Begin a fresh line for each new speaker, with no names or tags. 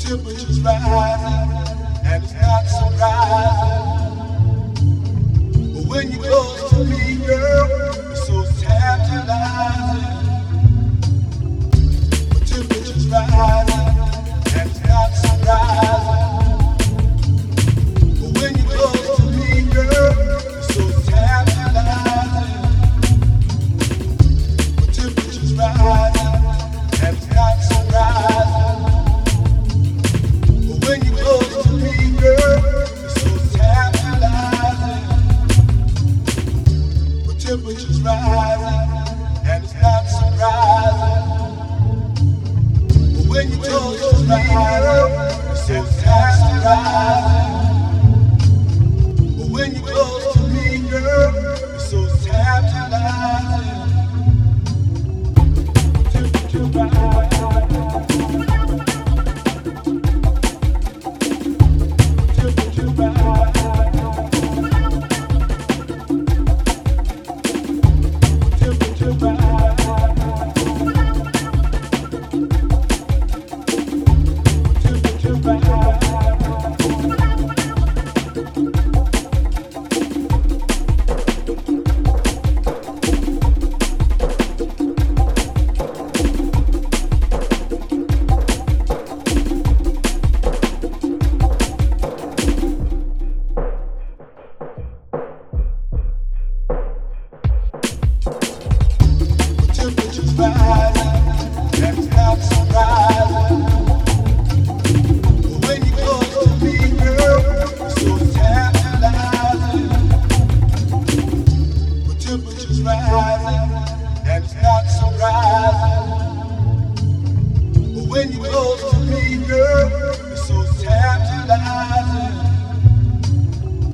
temperature's rising, and it's not surprising. But when you close to me, girl, it's so tantalizing. The temperature's rising, and it's not surprising. But when you close to me, girl, it's so tantalizing. The temperature's rising, and it's not surprising. When you close to me, girl, it's so tantalizing. The temperature's rising, and it's not surprising. But when you close to me, girl, it's so tantalizing. But when you close